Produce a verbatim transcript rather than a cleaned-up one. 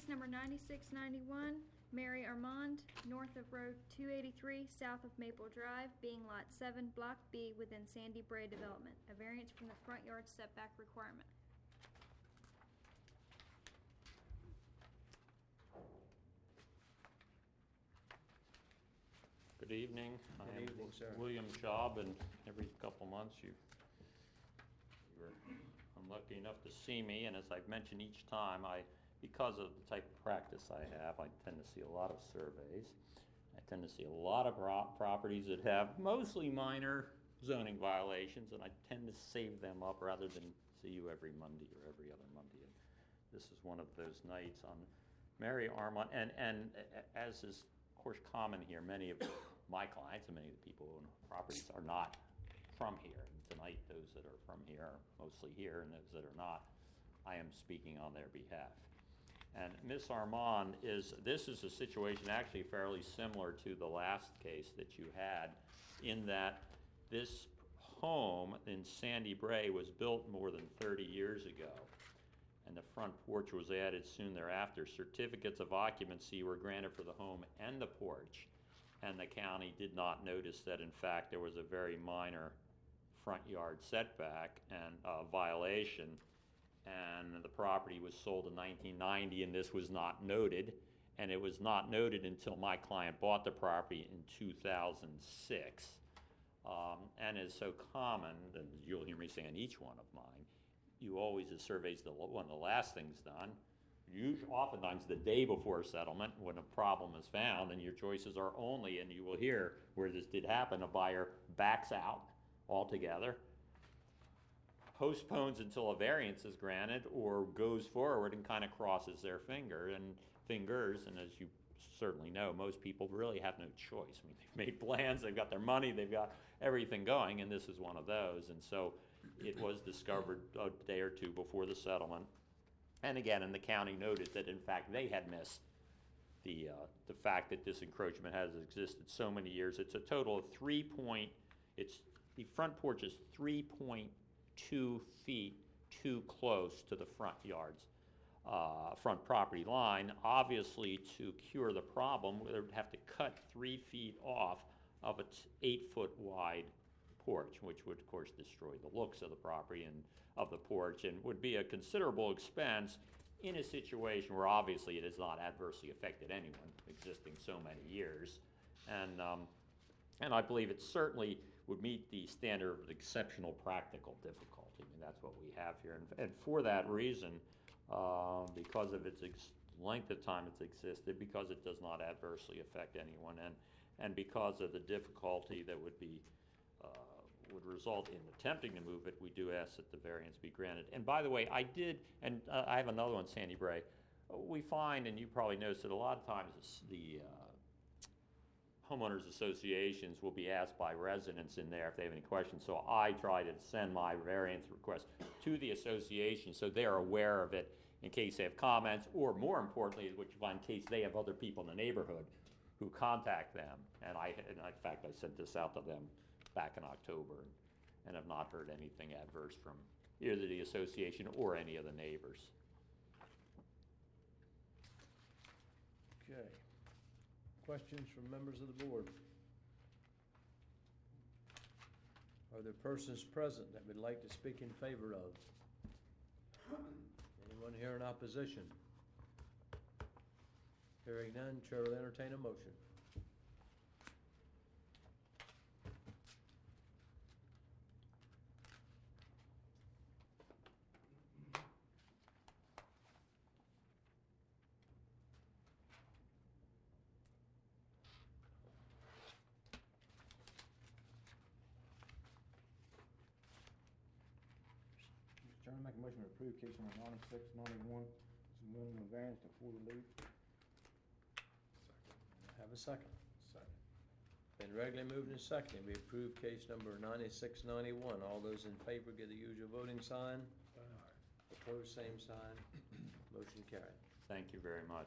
Case number ninety-six ninety-one, Mary Armand, north of Road two eighty-three, south of Maple Drive, being Lot seven, Block B, within Sandy Bray Development. A variance from the front yard setback requirement. Good evening. I Good am evening, sir. William Schaub, and every couple months you, you were unlucky enough to see me, and as I've mentioned each time, I, because of the type of practice I have, I tend to see a lot of surveys. I tend to see a lot of pro- properties that have mostly minor zoning violations, and I tend to save them up rather than see you every Monday or every other Monday. And this is one of those nights on Mary Armand, and, and as is of course common here, many of my clients and many of the people who own properties are not from here. And tonight, those that are from here are mostly here, and those that are not, I am speaking on their behalf. And Miss Armand is, this is a situation actually fairly similar to the last case that you had, in that this home in Sandy Bray was built more than thirty years ago, and the front porch was added soon thereafter. Certificates of occupancy were granted for the home and the porch, and the county did not notice that in fact there was a very minor front yard setback and uh, violation, and the property was sold in nineteen ninety, and this was not noted, and it was not noted until my client bought the property in two thousand six. Um, and is so common, and you'll hear me say on each one of mine, you always, the survey's the one of the last things done. Usually, oftentimes the day before settlement, when a problem is found, and your choices are only, and you will hear where this did happen, a buyer backs out altogether, postpones until a variance is granted, or goes forward and kind of crosses their finger and fingers. And as you certainly know, most people really have no choice. I mean, they've made plans, they've got their money, they've got everything going, and this is one of those. And so it was discovered a day or two before the settlement. And again, and the county noted that in fact they had missed the uh, the fact that this encroachment has existed so many years. It's a total of three point. It's the front porch is three point two feet too close to the front yards, uh, front property line. Obviously, to cure the problem, they would have to cut three feet off of its eight foot wide porch, which would of course destroy the looks of the property and of the porch, and would be a considerable expense in a situation where obviously it has not adversely affected anyone existing so many years. And um, and I believe it certainly would meet the standard of exceptional practical difficulty. I mean, that's what we have here. And, and for that reason, uh, because of its ex- length of time it's existed, because it does not adversely affect anyone, and, and because of the difficulty that would be uh, would result in attempting to move it, we do ask that the variance be granted. And by the way, I did, and uh, I have another one, Sandy Bray. We find, and you probably noticed that a lot of times the uh, homeowners associations will be asked by residents in there if they have any questions. So I try to send my variance request to the association so they're aware of it in case they have comments, or more importantly, which you find, in case they have other people in the neighborhood who contact them. And I, and in fact, I sent this out to them back in October, and have not heard anything adverse from either the association or any of the neighbors. Okay. Questions from members of the board? Are there persons present that would like to speak in favor of? Anyone here in opposition? Hearing none, Chair will entertain a motion. Mister Chairman, make a motion to approve case number ninety-six ninety-one, submitting the variance to Fort Lee. Have a second. Second. Been regularly moved and seconded. We approve case number ninety-six ninety-one. All those in favor give the usual voting sign. Opposed, same sign. Motion carried. Thank you very much.